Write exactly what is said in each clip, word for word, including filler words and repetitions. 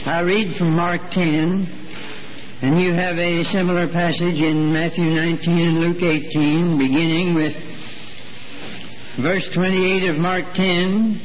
I read from Mark ten, and you have a similar passage in Matthew nineteen and Luke eighteen, beginning with verse twenty-eight of Mark ten.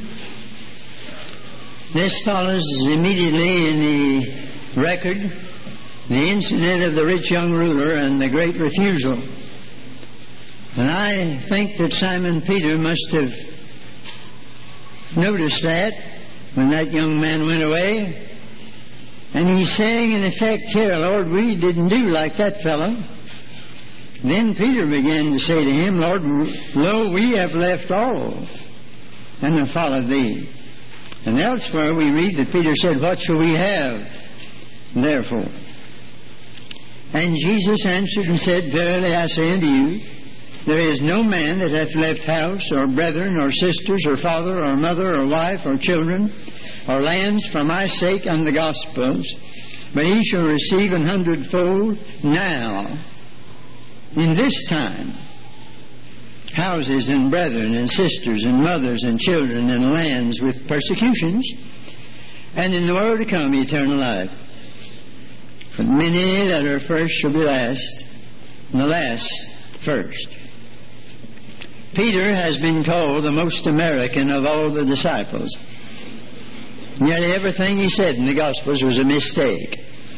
This follows immediately in the record the incident of the rich young ruler and the great refusal. And I think that Simon Peter must have noticed that when that young man went away. And he's saying, in effect, here, Lord, we didn't do like that fellow. Then Peter began to say to him, Lord, lo, we have left all and have followed thee. And elsewhere we read that Peter said, what shall we have, therefore? And Jesus answered and said, verily I say unto you, there is no man that hath left house, or brethren, or sisters, or father, or mother, or wife, or children, or lands for my sake and the gospel's, but he shall receive an hundredfold now, in this time, houses and brethren and sisters and mothers and children and lands with persecutions, and in the world to come eternal life. But many that are first shall be last, and the last first. Peter has been called the most American of all the disciples. Yet everything he said in the Gospels was a mistake.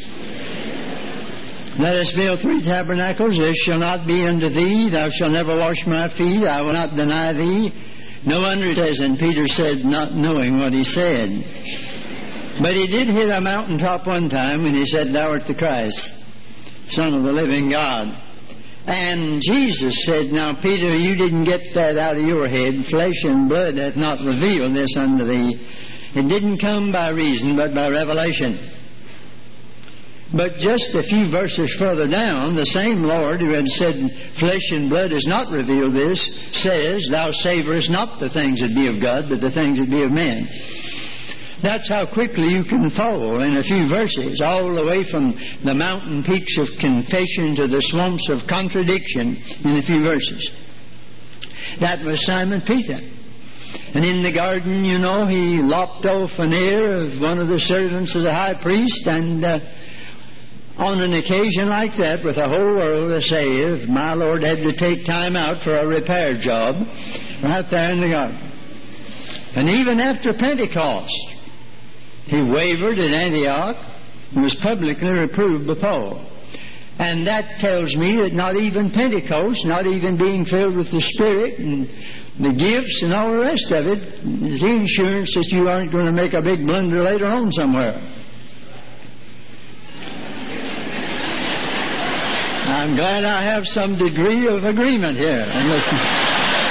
Let us build three tabernacles. This shall not be unto thee. Thou shalt never wash my feet. I will not deny thee. No wonder it says, and Peter said, not knowing what he said. But he did hit a mountaintop one time when he said, thou art the Christ, Son of the living God. And Jesus said, now, Peter, you didn't get that out of your head. Flesh and blood hath not revealed this unto thee. It didn't come by reason, but by revelation. But just a few verses further down, the same Lord who had said, flesh and blood has not revealed this, says, thou savorest not the things that be of God, but the things that be of men. That's how quickly you can fall in a few verses, all the way from the mountain peaks of confession to the swamps of contradiction in a few verses. That was Simon Peter. And in the garden, you know, he lopped off an ear of one of the servants of the high priest, and uh, on an occasion like that, with the whole world to save, my Lord had to take time out for a repair job right there in the garden. And even after Pentecost, he wavered at Antioch and was publicly reproved by Paul. And that tells me that not even Pentecost, not even being filled with the Spirit and the gifts and all the rest of it, is the insurance that you aren't going to make a big blunder later on somewhere. I'm glad I have some degree of agreement here. And listen.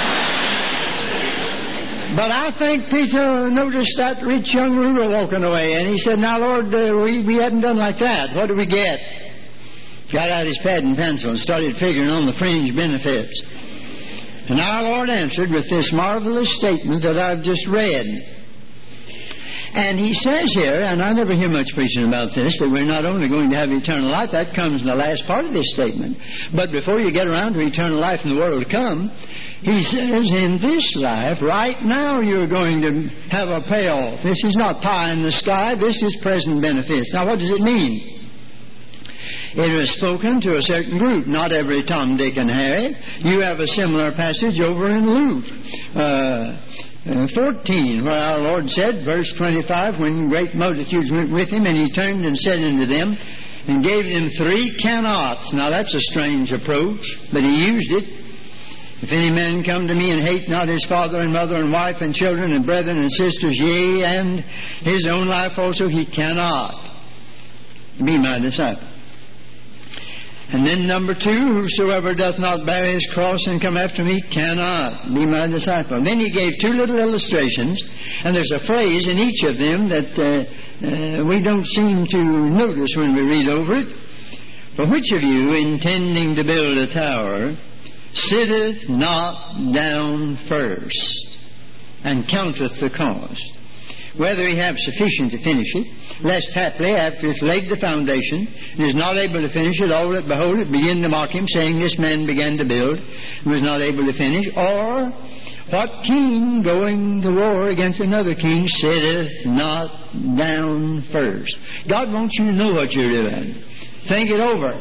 But I think Peter noticed that rich young ruler walking away, and he said, now, Lord, uh, we, we hadn't done like that. What do we get? Got out his pad and pencil and started figuring on the fringe benefits. And our Lord answered with this marvelous statement that I've just read. And he says here, and I never hear much preaching about this, that we're not only going to have eternal life, that comes in the last part of this statement. But before you get around to eternal life in the world to come, he says, in this life, right now you're going to have a payoff. This is not pie in the sky. This is present benefits. Now, what does it mean? It was spoken to a certain group, not every Tom, Dick, and Harry. You have a similar passage over in Luke uh, uh, fourteen, where our Lord said, verse twenty-five, when great multitudes went with him, and he turned and said unto them, and gave them three cannots. Now, that's a strange approach, but he used it. If any man come to me and hate not his father and mother and wife and children and brethren and sisters, yea, and his own life also, he cannot be my disciple. And then number two, whosoever doth not bear his cross and come after me cannot be my disciple. Then he gave two little illustrations, and there's a phrase in each of them that uh, uh, we don't seem to notice when we read over it. For which of you, intending to build a tower, sitteth not down first, and counteth the cost, whether he have sufficient to finish it, lest haply, after he hath laid the foundation, and is not able to finish it, all that behold it begin to mock him, saying, this man began to build, and was not able to finish. Or, What king going to war against another king sitteth not down first? God wants you to know what you're doing. Think it over.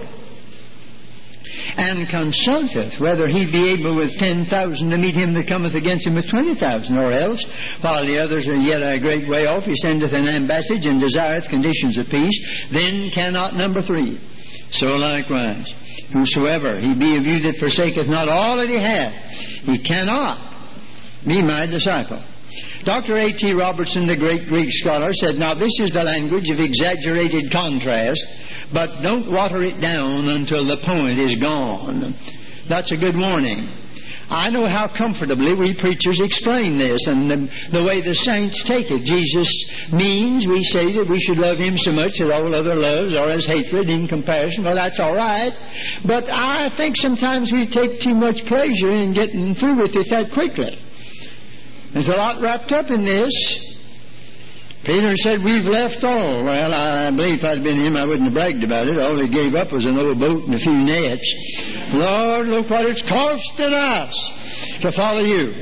And consulteth whether he be able with ten thousand to meet him that cometh against him with twenty thousand, or else, while the others are yet a great way off, he sendeth an ambassage and desireth conditions of peace. Then cannot, number three, so likewise, whosoever he be of you that forsaketh not all that he hath, he cannot be my disciple. Doctor A T Robertson, the great Greek scholar, said, now this is the language of exaggerated contrast, but don't water it down until the point is gone. That's a good warning. I know how comfortably we preachers explain this and the, the way the saints take it. Jesus means we say that we should love him so much that all other loves are as hatred in comparison. Well, that's all right. But I think sometimes we take too much pleasure in getting through with it that quickly. There's a lot wrapped up in this. Peter said, we've left all. Well, I believe if I'd been him, I wouldn't have bragged about it. All he gave up was an old boat and a few nets. Lord, look what it's costing us to follow you.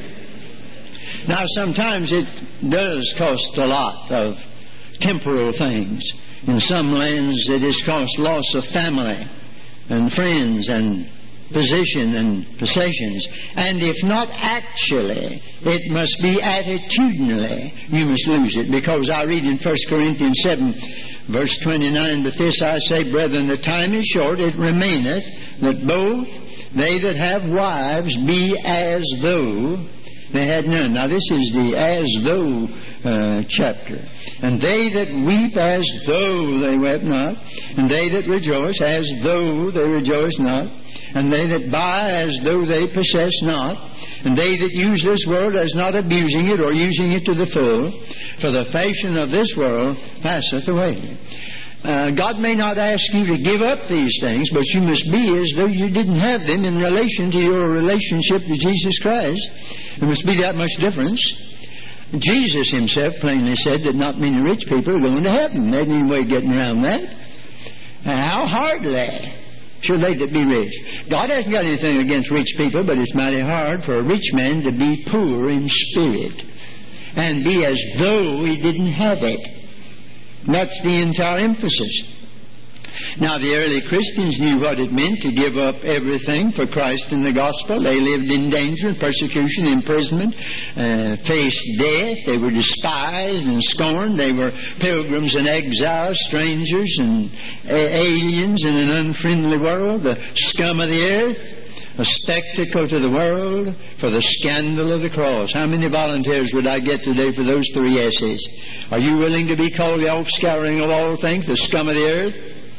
Now, sometimes it does cost a lot of temporal things. In some lands, it has cost loss of family and friends and position and possessions. And if not actually, it must be attitudinally you must lose it. Because I read in First Corinthians seven, verse twenty-nine, but this I say, brethren, the time is short, it remaineth, that both they that have wives be as though they had none. Now this is the as though uh, chapter. And they that weep as though they wept not, and they that rejoice as though they rejoice not, and they that buy as though they possess not, and they that use this world as not abusing it or using it to the full, for the fashion of this world passeth away. Uh, God may not ask you to give up these things, but you must be as though you didn't have them in relation to your relationship to Jesus Christ. There must be that much difference. Jesus himself plainly said that not many rich people are going to heaven. There's any way of getting around that. How hardly should they that be rich? God hasn't got anything against rich people, but it's mighty hard for a rich man to be poor in spirit and be as though he didn't have it. That's the entire emphasis. Now, the early Christians knew what it meant to give up everything for Christ and the gospel. They lived in danger, persecution, imprisonment, uh, faced death. They were despised and scorned. They were pilgrims and exiles, strangers and a- aliens in an unfriendly world, the scum of the earth, a spectacle to the world for the scandal of the cross. How many volunteers would I get today for those three essays? Are you willing to be called the offscouring of all things, the scum of the earth?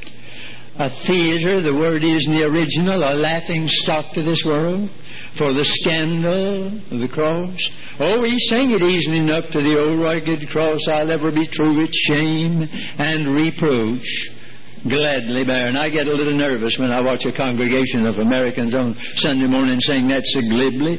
A theater, the word is in the original, a laughing stock to this world for the scandal of the cross. Oh, we sing it easily enough to the old rugged cross. I'll ever be true its shame and reproach. Gladly bear. And I get a little nervous when I watch a congregation of Americans on Sunday morning sing that so glibly.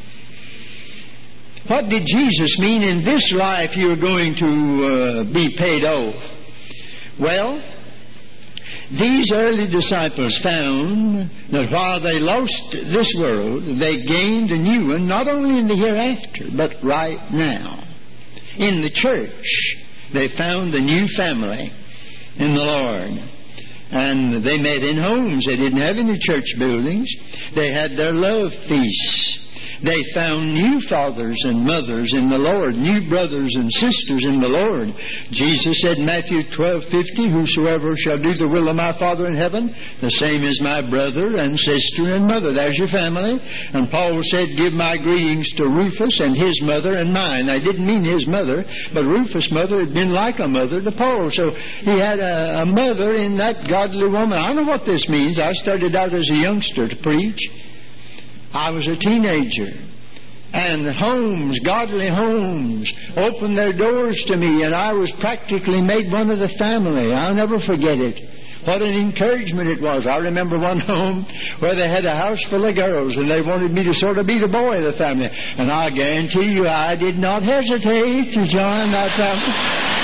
What did Jesus mean? In this life you're going to uh, be paid off? Well, these early disciples found that while they lost this world, they gained a new one, not only in the hereafter, but right now. In the church, they found a new family in the Lord. And they met in homes. They didn't have any church buildings. They had their love feasts. They found new fathers and mothers in the Lord, new brothers and sisters in the Lord. Jesus said in Matthew twelve fifty, whosoever shall do the will of my Father in heaven, the same is my brother and sister and mother. There's your family. And Paul said, give my greetings to Rufus and his mother and mine. I didn't mean his mother, but Rufus' mother had been like a mother to Paul. So he had a, a mother in that godly woman. I don't know what this means. I started out as a youngster to preach. I was a teenager, and homes, godly homes, opened their doors to me, and I was practically made one of the family. I'll never forget it. What an encouragement it was. I remember one home where they had a house full of girls, and they wanted me to sort of be the boy of the family. And I guarantee you I did not hesitate to join that family.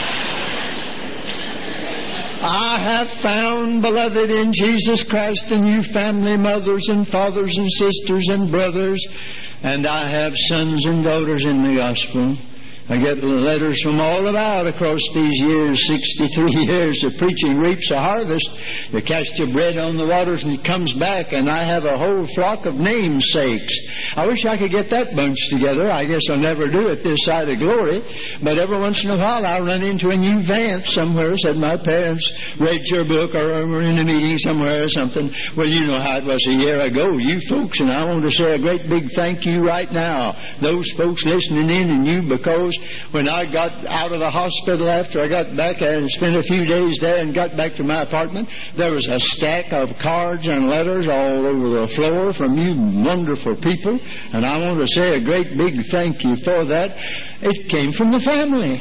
I have found, beloved, in Jesus Christ, a new family, mothers and fathers and sisters and brothers. And I have sons and daughters in the gospel. I get letters from all about across these years, sixty-three years of preaching reaps a harvest. You cast your bread on the waters and it comes back, and I have a whole flock of namesakes. I wish I could get that bunch together. I guess I'll never do it this side of glory. But every once in a while I'll run into a new Vance somewhere, said my parents read your book or were in a meeting somewhere or something. Well, you know how it was a year ago, you folks, and I want to say a great big thank you right now. Those folks listening in and you, because when I got out of the hospital after I got back and spent a few days there and got back to my apartment, there was a stack of cards and letters all over the floor from you wonderful people, and I want to say a great big thank you for that. It came from the family.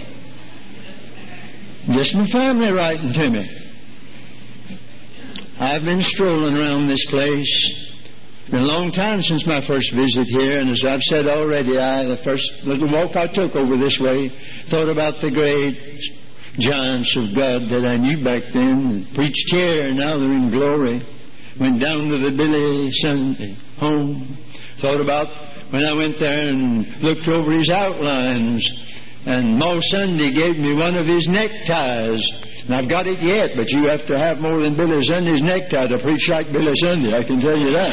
Just my family writing to me. I've been strolling around this place. It's been a long time since my first visit here, and as I've said already, I, the first little walk I took over this way, thought about the great giants of God that I knew back then, preached here, and now they're in glory. Went down to the Billy Sunday home, thought about when I went there and looked over his outlines, and Mo Sunday gave me one of his neckties. And I've got it yet, but you have to have more than Billy Sunday's necktie to preach like Billy Sunday, I can tell you that.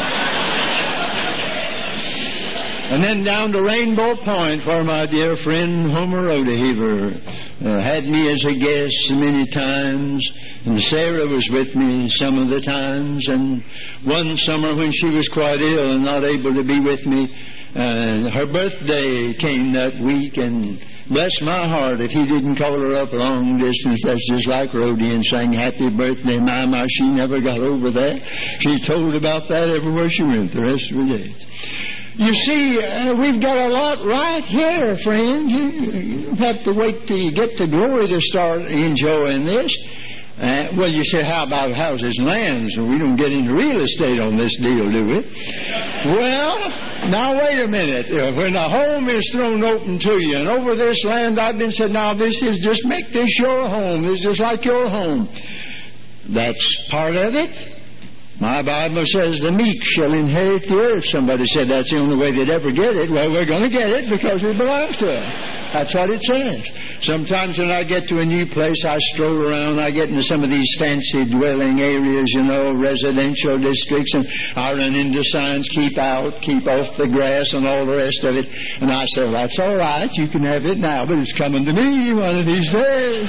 And then down to Rainbow Point, where my dear friend Homer Rodeheaver uh, had me as a guest so many times, and Sarah was with me some of the times, and one summer when she was quite ill and not able to be with me, uh, her birthday came that week, and bless my heart, if he didn't call her up long distance, that's just like Rhodey, and sang happy birthday, Mama. She never got over that. She told about that everywhere she went the rest of the day. You see, uh, we've got a lot right here, friend. You, you don't have to wait till you get to glory to start enjoying this. Uh, well, you say, how about houses and lands? We don't get into real estate on this deal, do we? Well, now wait a minute. When a home is thrown open to you, and over this land I've been said, now this is just make this your home. This is just like your home. That's part of it. My Bible says the meek shall inherit the earth. Somebody said that's the only way they'd ever get it. Well, we're going to get it because it belongs to us. That's what it says. Sometimes when I get to a new place, I stroll around, I get into some of these fancy dwelling areas, you know, residential districts, and I run into signs, keep out, keep off the grass, and all the rest of it. And I say, well, that's all right, you can have it now, but it's coming to me one of these days.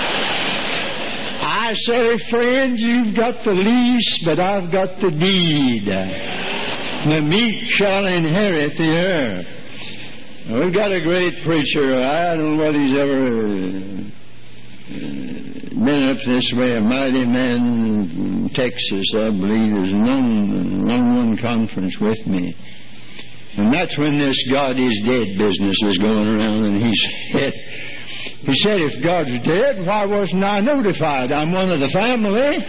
I say, friend, you've got the lease, but I've got the deed. The meek shall inherit the earth. We've got a great preacher. I don't know whether he's ever been up this way. A mighty man in Texas, I believe, is known on one conference with me. And that's when this God is dead business was going around, and he said, he said, if God's dead, why wasn't I notified? I'm one of the family.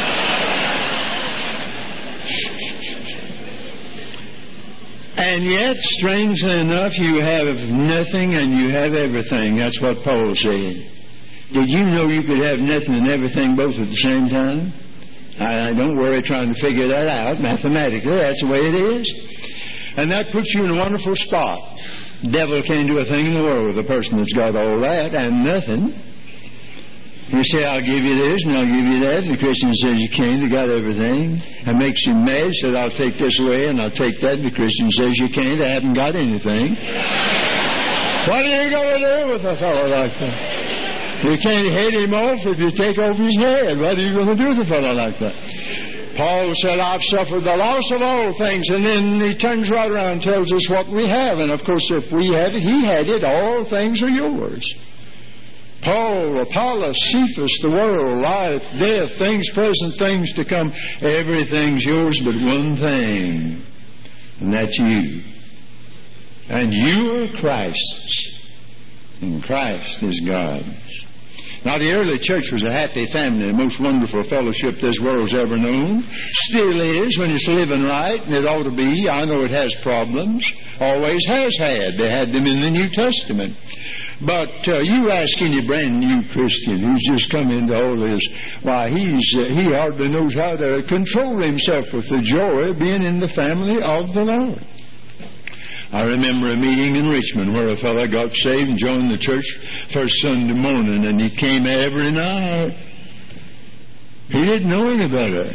And yet, strangely enough, you have nothing and you have everything. That's what Paul said. Did you know you could have nothing and everything both at the same time? I, I don't worry trying to figure that out mathematically. That's the way it is. And that puts you in a wonderful spot. The devil can't do a thing in the world with a person that's got all that and nothing. You say, I'll give you this and I'll give you that. And the Christian says you can't. They got everything. It makes you mad. Said, I'll take this away and I'll take that. And the Christian says you can't. I haven't got anything. What are you going to do with a fellow like that? You can't head him off if you take off his head. What are you going to do with a fellow like that? Paul said, I've suffered the loss of all things. And then he turns right around and tells us what we have. And of course, if we have it, he had it. All things are yours. Paul, Apollos, Cephas, the world, life, death, things present, things to come, everything's yours but one thing, and that's you. And you are Christ's, and Christ is God's. Now, the early church was a happy family, the most wonderful fellowship this world's ever known. Still is when it's living right, and it ought to be. I know it has problems, always has had. They had them in the New Testament. But uh, you ask any brand new Christian who's just come into all this, why, he's uh, he hardly knows how to control himself with the joy of being in the family of the Lord. I remember a meeting in Richmond where a fellow got saved and joined the church first Sunday morning, and he came every night. He didn't know any better.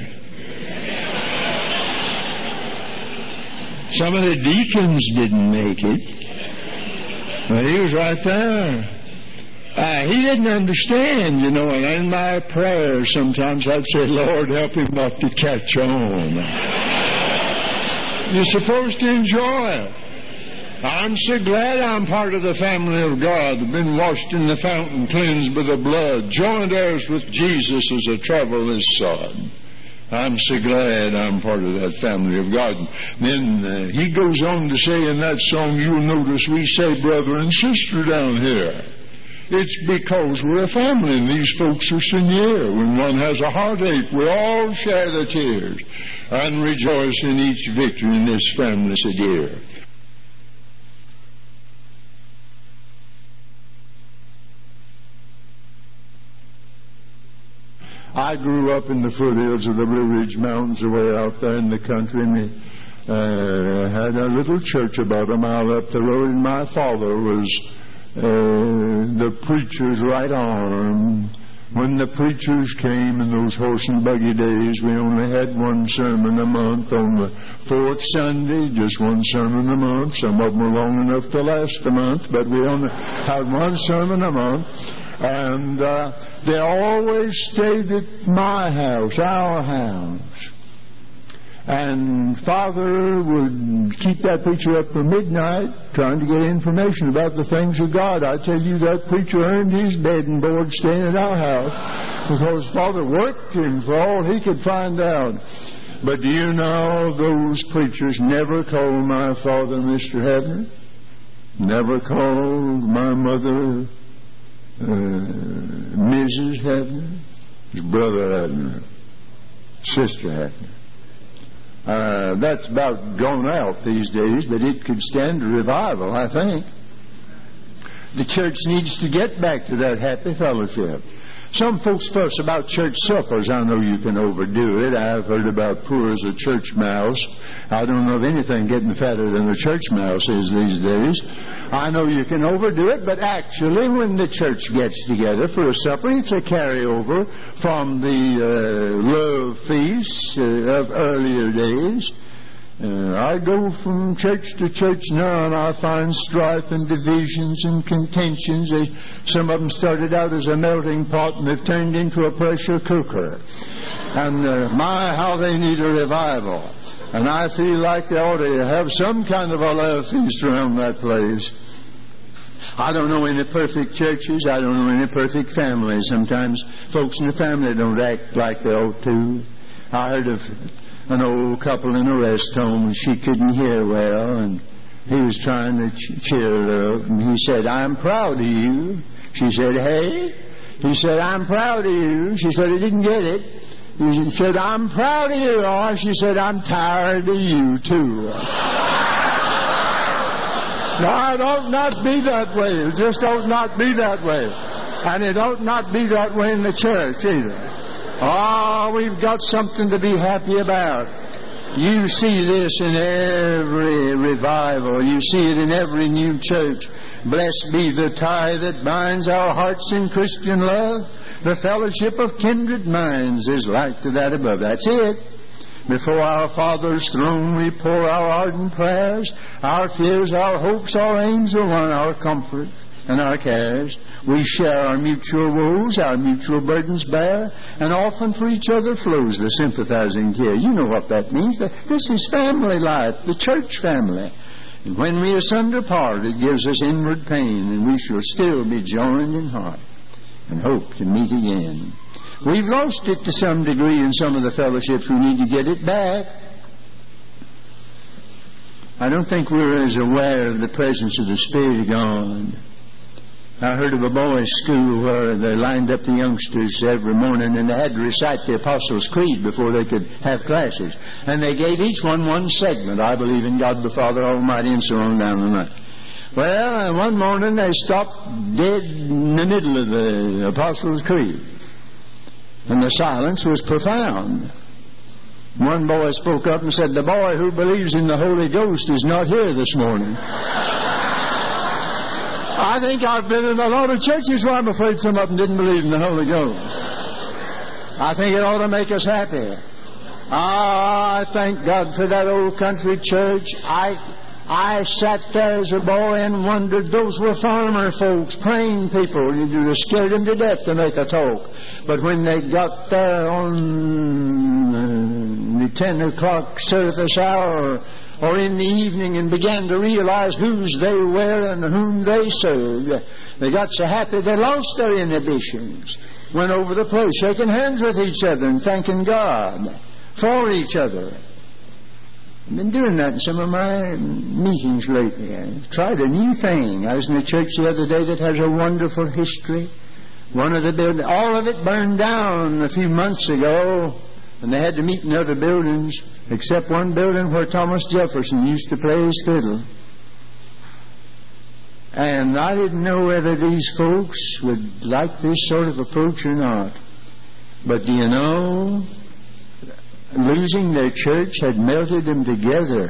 Some of the deacons didn't make it, but he was right there. Uh, he didn't understand, you know, and in my prayers sometimes I'd say, Lord, help him not to catch on. You're supposed to enjoy it. I'm so glad I'm part of the family of God, been washed in the fountain, cleansed by the blood, joined heirs with Jesus as a traveler's son. I'm so glad I'm part of that family of God. Then uh, he goes on to say in that song, you'll notice we say brother and sister down here. It's because we're a family, and these folks are sincere. When one has a heartache, we all share the tears and rejoice in each victory in this family so dear. I grew up in the foothills of the Blue Ridge Mountains away out there in the country, and we uh, had a little church about a mile up the road, and my father was Uh, the preacher's right arm. When the preachers came in those horse and buggy days, we only had one sermon a month on the fourth Sunday, just one sermon a month. Some of them were long enough to last a month, but we only had one sermon a month. And uh, they always stayed at my house, our house. And Father would keep that preacher up till midnight trying to get information about the things of God. I tell you, that preacher earned his bed and board staying at our house because Father worked him for all he could find out. But do you know, those preachers never called my father Mister Hebner, never called my mother uh, Missus Hebner, his brother Hebner, sister Hebner. Uh, that's about gone out these days, but it could stand a revival, I think. The church needs to get back to that happy fellowship. Some folks fuss about church suppers. I know you can overdo it. I've heard about poor as a church mouse. I don't know of anything getting fatter than a church mouse is these days. I know you can overdo it, but actually when the church gets together for a supper, it's a carryover from the uh, love feasts uh, of earlier days. Uh, I go from church to church now, and I find strife and divisions and contentions. They, some of them started out as a melting pot, and they've turned into a pressure cooker. And uh, my, how they need a revival. And I feel like they ought to have some kind of a love feast around that place. I don't know any perfect churches. I don't know any perfect families. Sometimes folks in the family don't act like they ought to. I heard of an old couple in a rest home, and she couldn't hear well, and he was trying to ch- cheer her up, and he said, I'm proud of you. She said, hey? He said, I'm proud of you. She said, I didn't get it. He said, I'm proud of you. Oh, she said, I'm tired of you, too. No, it ought not be that way. It just ought not be that way. And it ought not be that way in the church, either. Oh, we've got something to be happy about. You see this in every revival. You see it in every new church. Blessed be the tie that binds our hearts in Christian love. The fellowship of kindred minds is like to that above. That's it. Before our Father's throne we pour our ardent prayers. Our fears, our hopes, our aims are one, our comfort and our cares. We share our mutual woes, our mutual burdens bear, and often for each other flows the sympathizing tear. You know what that means. This is family life, the church family. And when we asunder part, it gives us inward pain, and we shall still be joined in heart and hope to meet again. We've lost it to some degree in some of the fellowships. We need to get it back. I don't think we're as aware of the presence of the Spirit of God. I heard of a boys' school where they lined up the youngsters every morning, and they had to recite the Apostles' Creed before they could have classes. And they gave each one one segment. I believe in God the Father Almighty, and so on down the line. Well, one morning they stopped dead in the middle of the Apostles' Creed. And the silence was profound. One boy spoke up and said, "The boy who believes in the Holy Ghost is not here this morning." I think I've been in a lot of churches where I'm afraid some of them didn't believe in the Holy Ghost. I think it ought to make us happy. Ah, I thank God for that old country church. I I sat there as a boy and wondered, those were farmer folks, praying people. You just scared them to death to make a talk. But when they got there on the ten o'clock service hour or in the evening and began to realize whose they were and whom they served, they got so happy they lost their inhibitions. Went over the place, shaking hands with each other and thanking God for each other. I've been doing that in some of my meetings lately. I've tried a new thing. I was in a church the other day that has a wonderful history. One of the buildings, all of it burned down a few months ago, and they had to meet in other buildings, except one building where Thomas Jefferson used to play his fiddle. And I didn't know whether these folks would like this sort of approach or not. But do you know, losing their church had melted them together.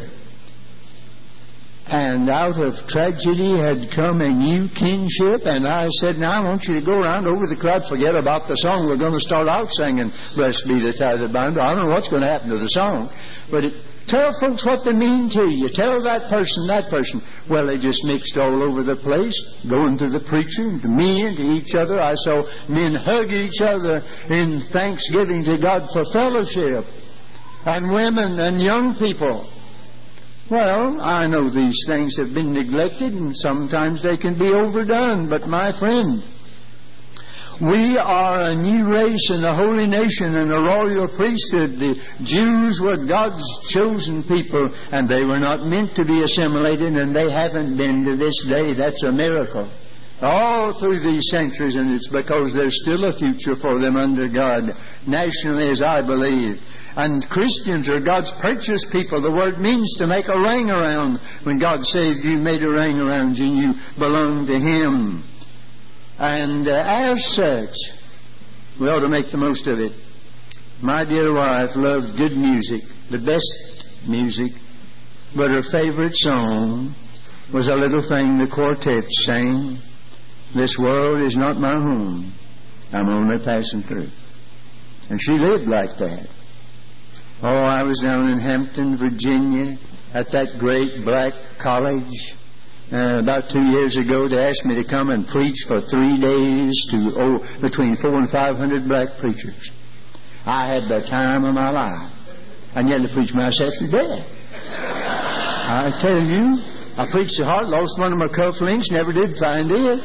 And out of tragedy had come a new kingship. And I said, now I want you to go around over the crowd, forget about the song. We're going to start out singing, "Blessed be the tie that binds." I don't know what's going to happen to the song. But it, tell folks what they mean to you. Tell that person, that person. Well, they just mixed all over the place, going to the preacher, and to me, and to each other. I saw men hug each other in thanksgiving to God for fellowship. And women and young people. Well, I know these things have been neglected and sometimes they can be overdone. But my friend, we are a new race and a holy nation and a royal priesthood. The Jews were God's chosen people and they were not meant to be assimilated, and they haven't been to this day. That's a miracle. All through these centuries, and it's because there's still a future for them under God, nationally as I believe. And Christians are God's purchased people. The word means to make a ring around. When God saved you, made a ring around you, and you belong to Him. And uh, as such, we ought to make the most of it. My dear wife loved good music, the best music, but her favorite song was a little thing the quartet sang. "This world is not my home, I'm only passing through." And she lived like that. Oh, I was down in Hampton, Virginia, at that great black college. Uh, about two years ago, they asked me to come and preach for three days to oh, between four and five hundred black preachers. I had the time of my life. And yet to preach myself to death. I tell you, I preached so hard, lost one of my cufflinks, never did find it.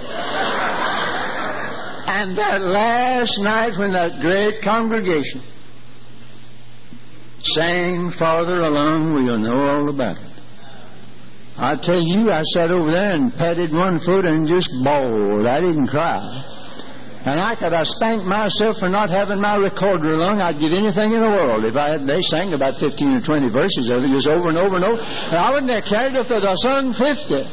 And that last night when that great congregation sang "Farther Along, We'll Know All About It," I tell you, I sat over there and patted one foot and just bawled. I didn't cry. And I could have spanked myself for not having my recorder along. I'd give anything in the world. If I had, they sang about fifteen or twenty verses of it, just over and over and over. And I wouldn't have cared if they'd have sung fifty.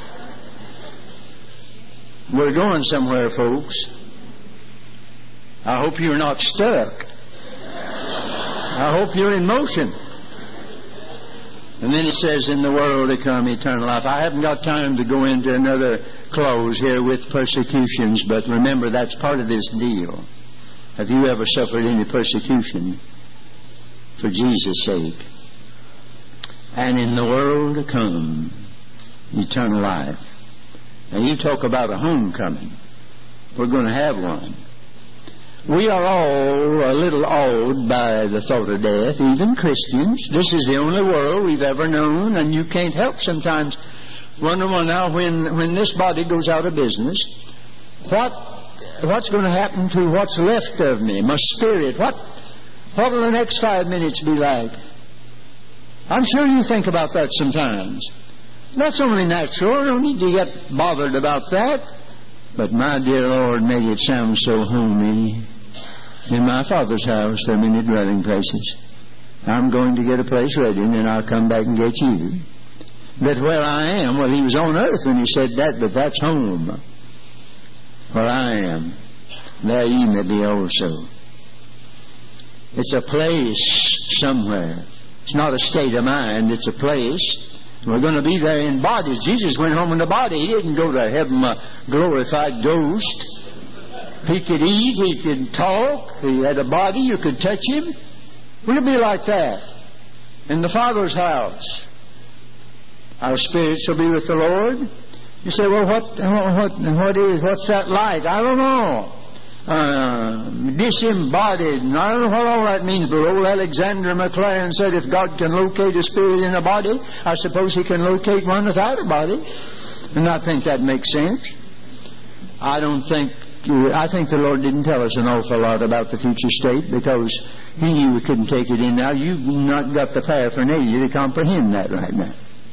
We're going somewhere, folks. I hope you're not stuck. I hope you're in motion. And then it says, "In the world to come, eternal life." I haven't got time to go into another clause here with persecutions, but remember, that's part of this deal. Have you ever suffered any persecution for Jesus' sake? And in the world to come, eternal life. Now, you talk about a homecoming. We're going to have one. We are all a little awed by the thought of death, even Christians. This is the only world we've ever known, and you can't help sometimes wonder, well, now when, when this body goes out of business, what what's going to happen to what's left of me, my spirit? What what will the next five minutes be like? I'm sure you think about that sometimes. That's only natural. You don't need to get bothered about that. But my dear Lord, made it sound so homey. In my Father's house there are many dwelling places. I'm going to get a place ready, and then I'll come back and get you. That where I am, well, He was on earth when He said that, but that's home. Where I am, there ye may be also. It's a place somewhere. It's not a state of mind. It's a place. We're going to be there in bodies. Jesus went home in a body. He didn't go to heaven a glorified ghost. He could eat. He could talk. He had a body. You could touch him. Will it be like that in the Father's house? Our spirits will be with the Lord. You say, well, what, what, what is, what's that like? I don't know. Uh, disembodied. And I don't know what all that means, but old Alexander McLaren said if God can locate a spirit in a body, I suppose He can locate one without a body. And I think that makes sense. I don't think, I think the Lord didn't tell us an awful lot about the future state because He knew we couldn't take it in now. You've not got the paraphernalia to comprehend that right now.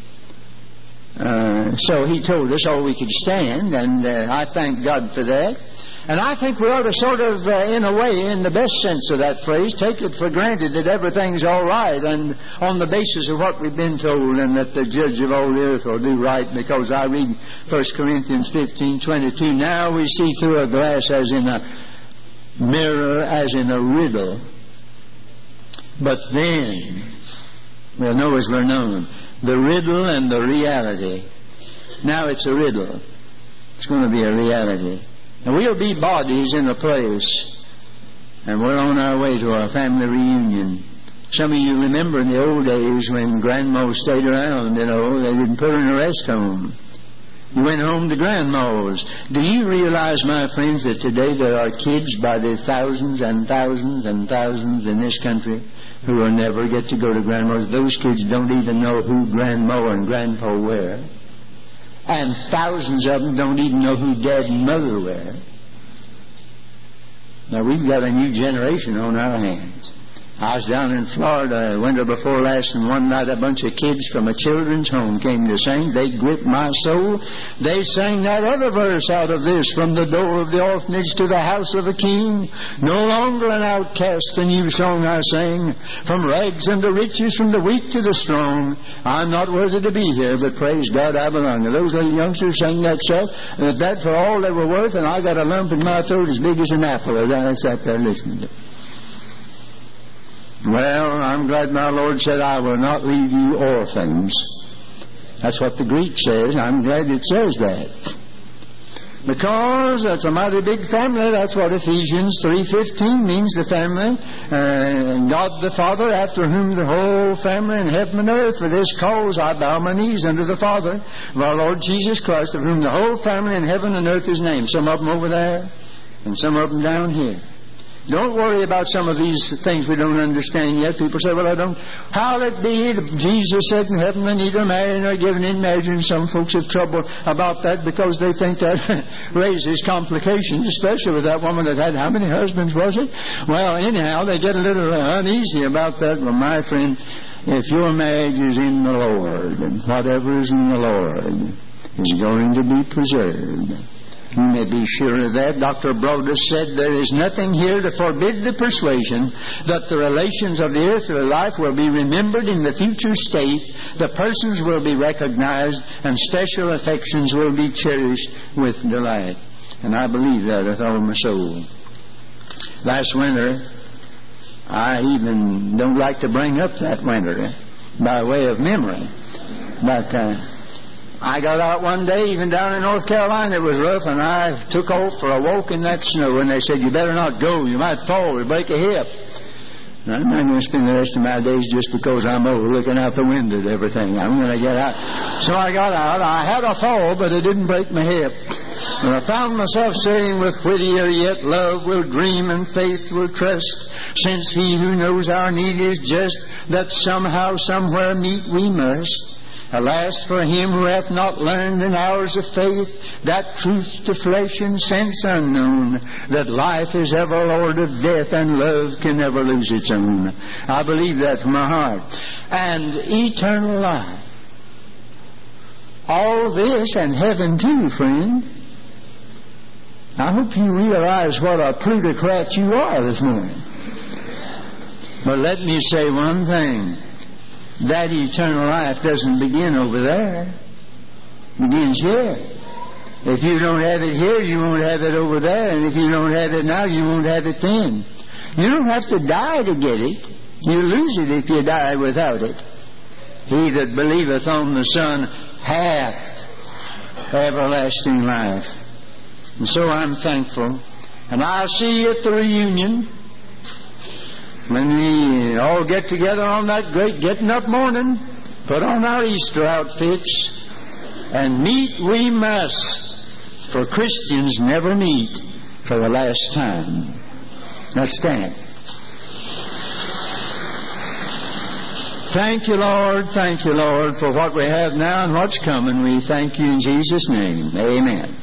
Uh, so He told us all we could stand, and uh, I thank God for that. And I think we ought to sort of, uh, in a way, in the best sense of that phrase, take it for granted that everything's all right and on the basis of what we've been told and that the judge of all the earth will do right, because I read First Corinthians fifteen twenty-two, now we see through a glass as in a mirror, as in a riddle. But then, we'll know as we're known, the riddle and the reality. Now it's a riddle. It's going to be a reality. And we'll be bodies in a place, and we're on our way to our family reunion. Some of you remember in the old days when Grandma stayed around, you know, they didn't put her in a rest home. You went home to Grandma's. Do you realize, my friends, that today there are kids by the thousands and thousands and thousands in this country who will never get to go to Grandma's? Those kids don't even know who Grandma and Grandpa were. And thousands of them don't even know who Dad and Mother were. Now, we've got a new generation on our hands. I was down in Florida winter before last, and one night a bunch of kids from a children's home came to sing. They gripped my soul. They sang that other verse out of this, from the door of the orphanage to the house of the king. No longer an outcast, the new song I sing. From rags unto riches, from the weak to the strong. I'm not worthy to be here, but praise God I belong. And those little youngsters sang that stuff, and that for all they were worth, and I got a lump in my throat as big as an apple as I sat there listening to it. Well, I'm glad my Lord said, I will not leave you orphans. That's what the Greek says. I'm glad it says that. Because that's a mighty big family. That's what Ephesians three fifteen means, the family. Uh, God the Father, after whom the whole family in heaven and earth, for this cause I bow my knees unto the Father of our Lord Jesus Christ, of whom the whole family in heaven and earth is named. Some of them over there, and some of them down here. Don't worry about some of these things we don't understand yet. People say, well, I don't... How'll it be? Jesus said in heaven, they neither marry nor given in marriage. And some folks have trouble about that because they think that raises complications, especially with that woman that had, how many husbands was it? Well, anyhow, they get a little uneasy about that. Well, my friend, if your marriage is in the Lord, and whatever is in the Lord is going to be preserved. You may be sure of that. Doctor Brodus said there is nothing here to forbid the persuasion that the relations of the earthly life will be remembered in the future state, the persons will be recognized, and special affections will be cherished with delight. And I believe that with all my soul. Last winter, I even don't like to bring up that winter by way of memory, but... Uh, I got out one day, even down in North Carolina, it was rough, and I took off for a walk in that snow, and they said, you better not go, you might fall or break a hip. And I'm not going to spend the rest of my days just because I'm old looking out the window at everything. I'm going to get out. So I got out. I had a fall, but it didn't break my hip. And I found myself saying with whittier yet, love will dream and faith will trust, since he who knows our need is just, that somehow, somewhere meet we must. Alas, for him who hath not learned in hours of faith that truth to flesh and sense unknown, that life is ever Lord of death and love can never lose its own. I believe that from my heart. And eternal life. All this and heaven too, friend. I hope you realize what a plutocrat you are this morning. But let me say one thing. That eternal life doesn't begin over there. It begins here. If you don't have it here, you won't have it over there. And if you don't have it now, you won't have it then. You don't have to die to get it. You lose it if you die without it. He that believeth on the Son hath everlasting life. And so I'm thankful. And I'll see you at the reunion when we all get together on that great getting up morning, put on our Easter outfits, and meet we must, for Christians never meet for the last time. Let's stand. Thank you, Lord. Thank you, Lord, for what we have now and what's coming. We thank you in Jesus' name. Amen.